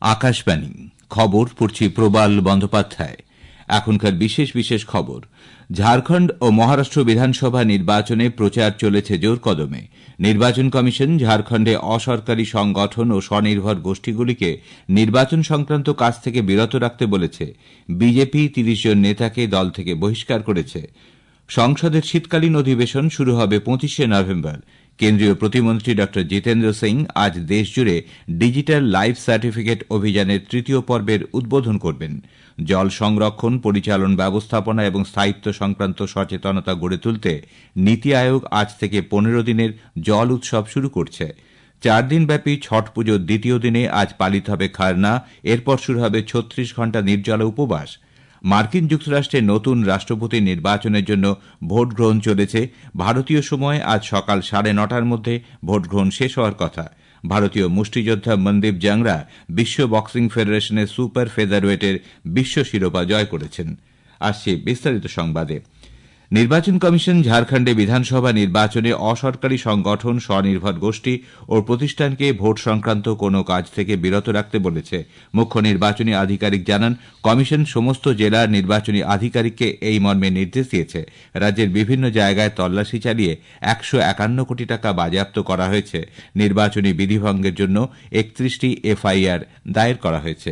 আকাশবাণী খবর পড়ছি প্রবাল বন্দ্যোপাধ্যায়। এখনকার বিশেষ বিশেষ খবর। ঝাড়খণ্ড ও মহারাষ্ট্র বিধানসভা নির্বাচনে প্রচার চলেছে জোর কদমে। নির্বাচন কমিশন ঝাড়খণ্ডে অসরকারি সংগঠন ও স্বনির্ভর গোষ্ঠীগুলিকে নির্বাচন সংক্রান্ত কাজ থেকে বিরত রাখতে বলেছে। বিজেপি ৩০ জন নেতাকে দল থেকে বহিষ্কার করেছে। সংসদের শীতকালীন অধিবেশন শুরু হবে ২৫শে নভেম্বর। কেন্দ্রীয় প্রতিমন্ত্রী ড জিতেন্দ্র সিং আজ দেশজুড়ে ডিজিটাল লাইফ সার্টিফিকেট অভিযানের তৃতীয় পর্বের উদ্বোধন করবেন। জল সংরক্ষণ, পরিচালন ব্যবস্থাপনা এবং স্থায়িত্ব সংক্রান্ত সচেতনতা গড়ে তুলতে নীতি আয়োগ আজ থেকে ১৫ দিনের জল উৎসব শুরু করছে। ৪ দিনব্যাপী ছট পুজোর দ্বিতীয় দিনে আজ পালিত হবে খারনা। এরপর শুরু হবে ৩৬ ঘণ্টা নির্জলা উপবাস। মার্কিন যুক্তরাষ্ট্রে নতুন রাষ্ট্রপতি নির্বাচনের জন্য ভোট গ্রহণ চলেছে। ভারতীয় সময় আজ সকাল ৯:৩০টার মধ্যে ভোট গ্রহণ শেষ হওয়ার কথা। ভারতীয় মুষ্টিযোদ্ধা মনদীপ জাংরা বিশ্ব বক্সিং ফেডারেশনের সুপার ফেদারওয়েটের বিশ্ব শিরোপা জয় করেছেন। আসছে বিস্তারিত সংবাদে। নির্বাচন কমিশন ঝাড়খণ্ডে বিধানসভা নির্বাচনে অসরকারি সংগঠন, স্বনির্ভর গোষ্ঠী ও প্রতিষ্ঠানকে ভোট সংক্রান্ত কোনো কাজ থেকে বিরত রাখতে বলেছে। মুখ্য নির্বাচনী আধিকারিক জানান, কমিশন সমস্ত জেলার নির্বাচনী আধিকারিককে এই মর্মে নির্দেশ দিয়েছে। রাজ্যের বিভিন্ন জায়গায় তল্লাশি চালিয়ে ১৫১ কোটি টাকা বাজেয়াপ্ত করা হয়েছে। নির্বাচনী বিধিভঙ্গের জন্য ৩১টি এফআইআর দায়ের করা হয়েছে।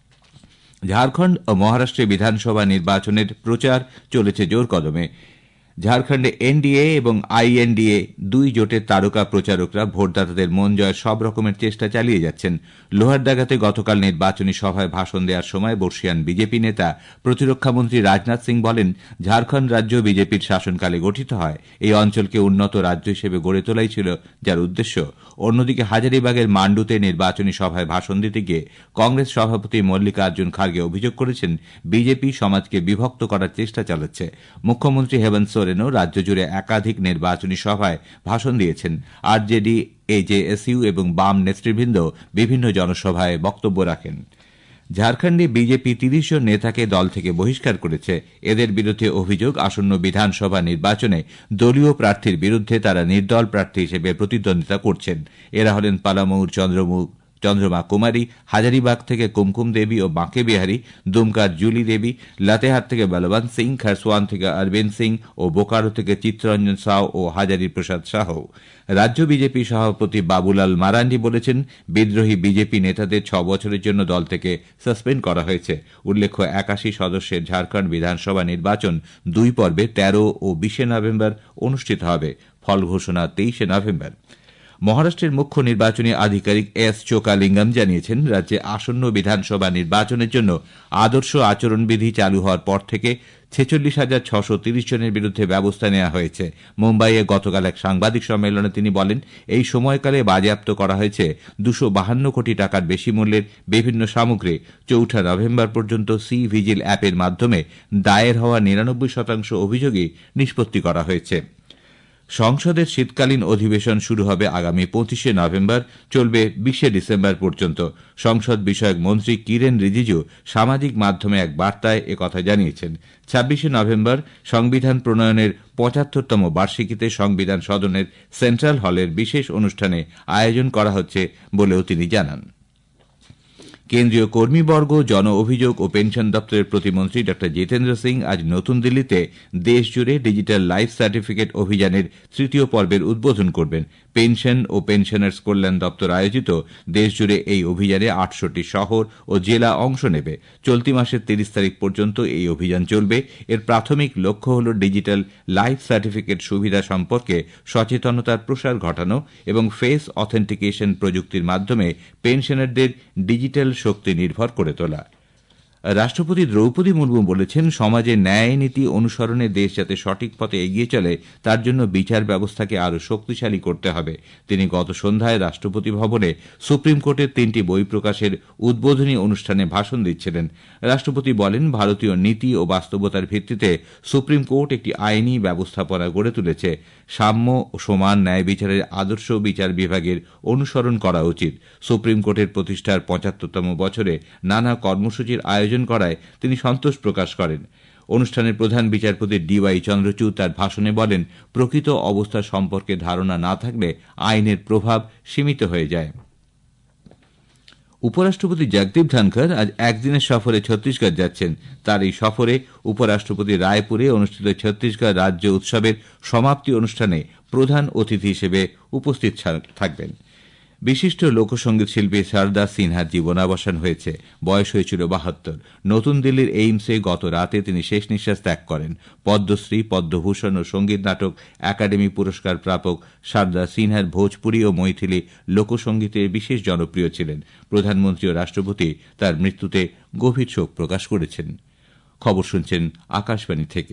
ঝাড়খণ্ড ও মহারাষ্ট্রে বিধানসভা নির্বাচনের প্রচার চলেছে জোর কদমে। ঝাড়খণ্ডে এনডিএ এবং আইএনডিএ দুই জোটের তারকা প্রচারকরা ভোটদাতাদের মন জয়ের সব রকমের চেষ্টা চালিয়ে যাচ্ছেন। লোহারডাগাতে গতকাল নির্বাচনী সভায় ভাষণ দেওয়ার সময় বর্ষিয়ান বিজেপি নেতা প্রতিরক্ষামন্ত্রী রাজনাথ সিং বলেন, ঝাড়খণ্ড রাজ্য বিজেপির শাসনকালে গঠিত হয়। এই অঞ্চলকে উন্নত রাজ্য হিসেবে গড়ে তোলাই ছিল যার উদ্দেশ্য। অন্যদিকে হাজারিবাগের মান্ডুতে নির্বাচনী সভায় ভাষণ দিতে গিয়ে কংগ্রেস সভাপতি মল্লিকার্জুন খার্গে অভিযোগ করেছেন, বিজেপি সমাজকে বিভক্ত করার চেষ্টা চালাচ্ছে। মুখ্যমন্ত্রী হেমন্ত সোরেনও রাজ্য জুড়ে একাধিক নির্বাচনী সভায় ভাষণ দিয়েছেন। আরজেডি, এজেএসইউ এবং বাম নেতৃবৃন্দ বিভিন্ন জনসভায় বক্তব্য রাখেন। ঝাড়খণ্ডে বিজেপি ৩০ জন নেতাকে দল থেকে বহিষ্কার করেছে। এদের বিরুদ্ধে অভিযোগ, আসন্ন বিধানসভা নির্বাচনে দলীয় প্রার্থীর বিরুদ্ধে তারা নির্দল প্রার্থী হিসেবে প্রতিদ্বন্দ্বিতা করছেন। এরা হলেন পালামৌর চন্দ্রমা কুমারী, হাজারিবাগ থেকে কুমকুম দেবী ও বাঁকে বিহারী, দুমকার জুলি দেবী, লাতেহার থেকে বলবন্ত সিং, খারসোয়ান থেকে অরবিন্দ সিং ও বোকারো থেকে চিত্তরঞ্জন সাউ ও হাজারি প্রসাদ সাহ। রাজ্য বিজেপি সভাপতি বাবুলাল মারান্ডি বলেছেন, বিদ্রোহী বিজেপি নেতাদের ৬ বছরের জন্য দল থেকে সাসপেন্ড করা হয়েছে। উল্লেখ্য, ৮১ সদস্যের ঝাড়খণ্ড বিধানসভা নির্বাচন ২ পর্বে ১৩ ও ২০ নভেম্বর অনুষ্ঠিত হবে। ফল ঘোষণা ২৩ নভেম্বর। মহারাষ্ট্রের মুখ্য নির্বাচনী আধিকারিক এস চোকালিঙ্গম জানিয়েছেন, রাজ্যে আসন্ন বিধানসভা নির্বাচনের জন্য আদর্শ আচরণবিধি চালু হওয়ার পর থেকে ৪৬,৬৩০ জনের বিরুদ্ধে ব্যবস্থা নেওয়া হয়েছে। মুম্বাইয়ে গতকাল এক সাংবাদিক সম্মেলনে তিনি বলেন, এই সময়কালে বাজেয়াপ্ত করা হয়েছে ২৫২ কোটি টাকার বেশি মূল্যের বিভিন্ন সামগ্রী। ৪ নভেম্বর পর্যন্ত সি ভিজিল অ্যাপের মাধ্যমে দায়ের হওয়া ৯৯% অভিযোগই নিষ্পত্তি করা হয়েছে। সংসদের শীতকালীন অধিবেশন শুরু হবে আগামী ২৫শে নভেম্বর, চলবে ২০শে ডিসেম্বর পর্যন্ত। সংসদ বিষয়ক মন্ত্রী কিরেন রিজিজু সামাজিক মাধ্যমে এক বার্তায় একথা জানিয়েছেন। ২৬শে নভেম্বর সংবিধান প্রণয়নের ৭৫তম বার্ষিকীতে সংবিধান সদনের সেন্ট্রাল হলের বিশেষ অনুষ্ঠানে আয়োজন করা হচ্ছে বলেও তিনি জানান। কেন্দ্রীয় কর্মীবর্গ, জন অভিযোগ ও পেনশন দপ্তরের প্রতিমন্ত্রী ড জিতেন্দ্র সিং আজ নতুন দিল্লিতে দেশজুড়ে ডিজিটাল লাইফ সার্টিফিকেট অভিযানের তৃতীয় পর্বের উদ্বোধন করবেন। পেনশন ও পেনশনার্স কল্যাণ দপ্তর আয়োজিত দেশজুড়ে এই অভিযানে ৮০০টি শহর ও জেলা অংশ নেবে। চলতি মাসের ৩০ তারিখ পর্যন্ত এই অভিযান চলবে। এর প্রাথমিক লক্ষ্য হল ডিজিটাল লাইফ সার্টিফিকেট সুবিধা সম্পর্কে সচেতনতার প্রসার ঘটানো এবং ফেস অথেন্টিকেশন প্রযুক্তির মাধ্যমে পেনশনারদের ডিজিটাল শক্তি নির্ভর করে তোলা। রাষ্ট্রপতি দ্রৌপদী মুর্মু বলেছেন, সমাজে ন্যায় নীতি অনুসরণে দেশ যাতে সঠিক পথে এগিয়ে চলে তার জন্য বিচার ব্যবস্থাকে আরও শক্তিশালী করতে হবে। তিনি গত সন্ধ্যায় রাষ্ট্রপতি ভবনে সুপ্রিম কোর্টের ৩টি বই প্রকাশের উদ্বোধনী অনুষ্ঠানে ভাষণ দিচ্ছিলেন। রাষ্ট্রপতি বলেন, ভারতীয় নীতি ও বাস্তবতার ভিত্তিতে সুপ্রিম কোর্ট একটি আইনি ব্যবস্থাপনা গড়ে তুলেছে। সাম্য ও সমান ন্যায় বিচারের আদর্শ বিচার বিভাগের অনুসরণ করা উচিত। সুপ্রিম কোর্টের প্রতিষ্ঠার ৭৫তম বছরে নানা কর্মসূচির আয়োজন করায় তিনি সন্তোষ প্রকাশ করেন। অনুষ্ঠানের প্রধান বিচারপতি ডিওয়াই চন্দ্রচূড় তার ভাষণে বলেন, প্রকৃত অবস্থা সম্পর্কে ধারণা না থাকলে আইনের প্রভাব সীমিত হয়ে যায়। উপরাষ্ট্রপতি জগদীপ ধনখড় আজ একদিনের সফরে ছত্তিশগড় যাচ্ছেন। তার এই সফরে উপরাষ্ট্রপতি রায়পুরে অনুষ্ঠিত ছত্তিশগড় রাজ্য উৎসবের সমাপ্তি অনুষ্ঠানে প্রধান অতিথি হিসেবে উপস্থিত থাকবেন। বিশিষ্ট লোকসঙ্গীত শিল্পী সারদা সিনহার জীবনাবসান হয়েছে। বয়স হয়েছিল 72। নতুন দিল্লির এইমসে গত রাতে তিনি শেষ নিঃশ্বাস ত্যাগ করেন। পদ্মশ্রী, পদ্মভূষণ ও সঙ্গীত নাটক একাডেমি পুরস্কার প্রাপক সারদা সিনহার ভোজপুরি ও মৈথিলি লোকসঙ্গীতে বিশেষ জনপ্রিয় ছিলেন। প্রধানমন্ত্রী ও রাষ্ট্রপতি তার মৃত্যুতে গভীর শোক প্রকাশ করেছেন। খবর শুনছেন আকাশবাণী থেকে।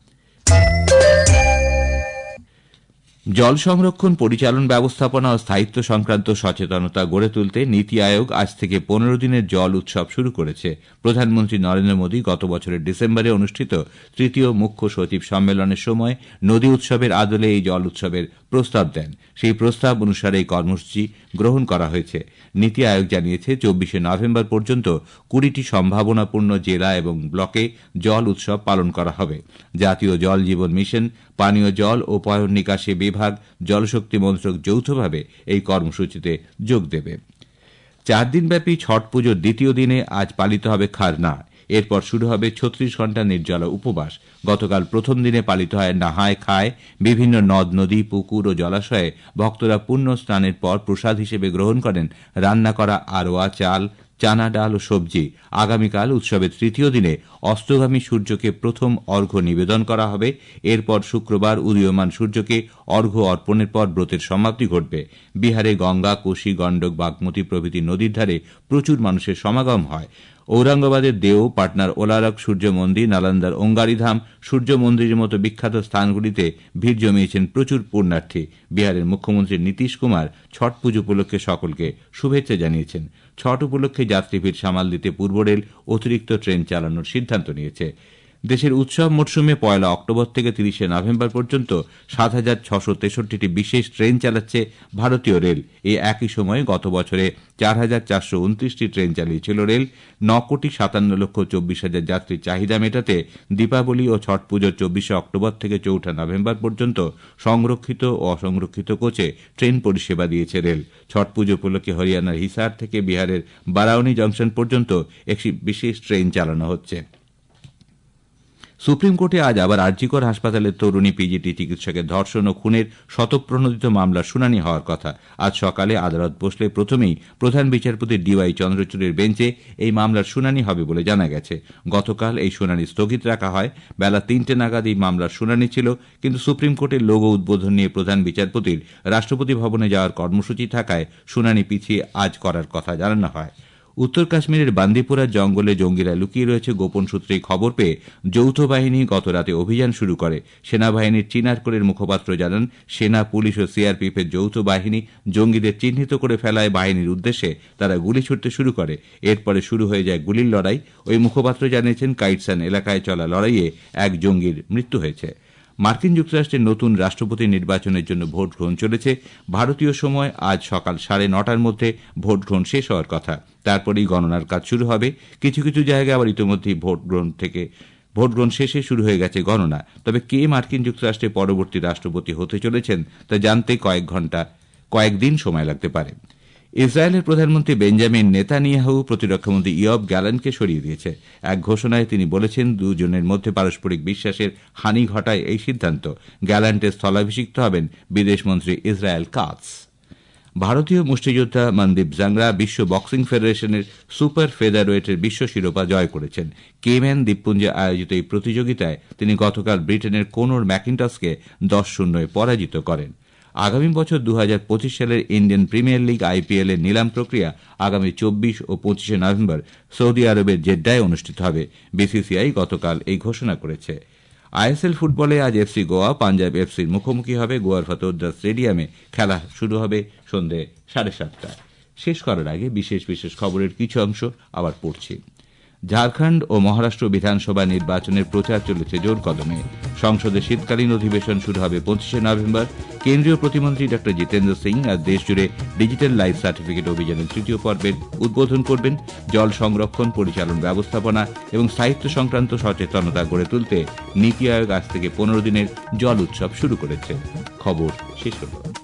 জল সংরক্ষণ, পরিচালন, ব্যবস্থাপনা ও স্থায়িত্ব সংক্রান্ত সচেতনতা গড়ে তুলতে নীতি আয়োগ আজ থেকে 15 দিনের জল উৎসব শুরু করেছে। প্রধানমন্ত্রী নরেন্দ্র মোদী গত বছরের ডিসেম্বরে অনুষ্ঠিত তৃতীয় মুখ্য সচিব সম্মেলনের সময় নদী উৎসবের আদলে এই জল উৎসবের প্রস্তাব দেন। সেই প্রস্তাব অনুসারে এই কর্মসূচি গ্রহণ করা হয়েছে। নীতি আয়োগ জানিয়েছে 24 নভেম্বর পর্যন্ত 20টি সম্ভাবনাপূর্ণ জেলা এবং ব্লকে জল উৎসব পালন করা হবে। জাতীয় জল জীবন মিশন, পানীয় জল ও পয়ঃ নিকাশী বিভাগ, জলশক্তি মন্ত্রক যৌথভাবে এই কর্মসূচিতে যোগ দেবে। 4 দিনব্যাপী ছট পুজোর দ্বিতীয় দিনে আজ পালিত হবে খারনা। এরপর শুরু হবে 36 ঘণ্টা নির্জলা উপবাস। গতকাল প্রথম দিনে পালিত হয় নাহায় খায়। বিভিন্ন নদ নদী, পুকুর ও জলাশয়ে ভক্তরা পুণ্য স্নানের পর প্রসাদ হিসেবে গ্রহণ করেন রান্না করা আরোয়া চাল, চানা ডাল ও সবজি। আগামীকাল উৎসবের তৃতীয় দিনে অস্তগামী সূর্যকে প্রথম অর্ঘ্য নিবেদন করা হবে। এরপর শুক্রবার উদীয়মান সূর্যকে অর্ঘ্য অর্পণের পর ব্রতের সমাপ্তি ঘটবে। বিহারে গঙ্গা, কোশি, গণ্ডক, বাগমতী প্রভৃতি নদীর ধারে প্রচুর মানুষের সমাগম হয়। ঔরঙ্গাবাদের দেও, পাটনার ওলারক সূর্য মন্দির, নালন্দার ওঙ্গারিধাম সূর্য মন্দিরের মতো বিখ্যাত স্থানগুলিতে ভিড় জমিয়েছেন প্রচুর পুণ্যার্থী। বিহারের মুখ্যমন্ত্রী নীতিশ কুমার ছট পুজো উপলক্ষে সকলকে শুভেচ্ছা জানিয়েছেন। ছট উপলক্ষে যাত্রী ভিড় সামাল দিতে পূর্ব রেল অতিরিক্ত ট্রেন চালানোর সিদ্ধান্ত নিয়েছে। দেশের উৎসব মরশুমে 1 অক্টোবর থেকে 30 নভেম্বর পর্যন্ত 7,663টি বিশেষ ট্রেন চালাচ্ছে ভারতীয় রেল। এই একই সময়ে গত বছরে 4,429টি ট্রেন চালিয়েছিল রেল। 9,57,24,000 যাত্রীর চাহিদা মেটাতে দীপাবলি ও ছট পুজোর 24 অক্টোবর থেকে 4 নভেম্বর পর্যন্ত সংরক্ষিত ও অসংরক্ষিত কোচে ট্রেন পরিষেবা দিয়েছে রেল। ছট পুজো উপলক্ষে হরিয়ানার হিসার থেকে বিহারের বারাউনি জংশন পর্যন্ত একটি বিশেষ ট্রেন চালানো হচ্ছে। সুপ্রিম কোর্টে আজ আবার আরজিকর হাসপাতালের তরুণী পিজিটি চিকিৎসকের ধর্ষণ ও খুনের শতপ্রণোদিত মামলার শুনানি হওয়ার কথা। আজ সকালে আদালত বসলে প্রথমেই প্রধান বিচারপতি ডিওয়াই চন্দ্রচূড়ের বেঞ্চে এই মামলার শুনানি হবে বলে জানা গেছে। গতকাল এই শুনানি স্থগিত রাখা হয়। বেলা 3টে নাগাদ এই মামলার শুনানি ছিল, কিন্তু সুপ্রিম কোর্টের লোগো উদ্বোধন নিয়ে প্রধান বিচারপতির রাষ্ট্রপতি ভবনে যাওয়ার কর্মসূচি থাকায় শুনানি পিছিয়ে আজ করার কথা জানানো হয়। উত্তর কাশ্মীরের বান্দিপুরার জঙ্গলে জঙ্গিরা লুকিয়ে রয়েছে গোপন সূত্রে খবর পেয়ে যৌথ বাহিনী গতরাতে অভিযান শুরু করে। সেনাবাহিনীর চিনারকোরের মুখপাত্র জানান, সেনা, পুলিশ ও সিআরপিএফ এর যৌথ বাহিনী জঙ্গিদের চিহ্নিত করে ফেলায় বাহিনীর উদ্দেশ্যে তারা গুলি ছুড়তে শুরু করে। এরপরে শুরু হয়ে যায় গুলির লড়াই। ওই মুখপাত্র জানিয়েছেন, কাইটসান এলাকায় চলা লড়াইয়ে এক জঙ্গির মৃত্যু হয়েছে। মার্কিন যুক্তরাষ্ট্রের নতুন রাষ্ট্রপতি নির্বাচনের জন্য ভোট গ্রহণ চলেছে। ভারতীয় সময় আজ সকাল 9:30টার মধ্যে ভোট গ্রহণ শেষ হওয়ার কথা। তারপরেই গণনার কাজ শুরু হবে। কিছু কিছু জায়গায় আবার ইতিমধ্যেই ভোট গ্রহণ শেষে শুরু হয়ে গেছে গণনা। তবে কে মার্কিন যুক্তরাষ্ট্রের পরবর্তী রাষ্ট্রপতি হতে চলেছেন তা জানতে কয়েকদিন সময় লাগতে পারে। ইসরায়েলের প্রধানমন্ত্রী বেঞ্জামিন নেতানিয়াহু প্রতিরক্ষামন্ত্রী ইয়ব গ্যালান্টকে সরিয়ে দিয়েছে। এক ঘোষণায় তিনি বলেছেন, দুজনের মধ্যে পারস্পরিক বিশ্বাসের হানি ঘটায় এই সিদ্ধান্ত। গ্যালান্টের স্থলাভিষিক্ত হবেন বিদেশমন্ত্রী ইসরায়েল কাটস। ভারতীয় মুষ্টিযোদ্ধা মনদীপ জাংরা বিশ্ব বক্সিং ফেডারেশনের সুপার ফেদারওয়েটের বিশ্ব শিরোপা জয় করেছেন। কেম্যান দ্বীপপুঞ্জে আয়োজিত এই প্রতিযোগিতায় তিনি গতকাল ব্রিটেনের কোনর ম্যাকিন্টসকে 10-0 পরাজিত করেন। আগামী বছর 2025 সালের ইন্ডিয়ান প্রিমিয়ার লিগ আইপিএল এর নিলাম প্রক্রিয়া আগামী 24 ও 25 নভেম্বর সৌদি আরবের জেদ্দায় অনুষ্ঠিত হবে। বিসিসিআই গতকাল এই ঘোষণা করেছে। আইএসএল ফুটবলে আজ এফসি গোয়া পাঞ্জাব এফসির মুখোমুখি হবে। গোয়ার ফতোদ্রা স্টেডিয়ামে খেলা শুরু হবে সন্ধ্যে 7:30টায়। শেষ করার আগে বিশেষ বিশেষ খবরের কিছু অংশ আবার পড়ছি। ঝাড়খণ্ড ও মহারাষ্ট্র বিধানসভা নির্বাচনের প্রচার চলেছে জোর কদমে। সংসদের শীতকালীন অধিবেশন শুরু হবে 25 নভেম্বর। কেন্দ্রীয় প্রতিমন্ত্রী ডক্টর জিতেন্দ্র সিং আজ দেশজুড়ে ডিজিটাল লাইফ সার্টিফিকেট অভিযানের তৃতীয় পর্বের উদ্বোধন করবেন। জল সংরক্ষণ, পরিচালন, ব্যবস্থাপনা এবং স্থায়িত্ব সংক্রান্ত সচেতনতা গড়ে তুলতে নীতি আয়োগ আজ থেকে 15 দিনের জল উৎসব শুরু করেছে। খবর শেষ হল।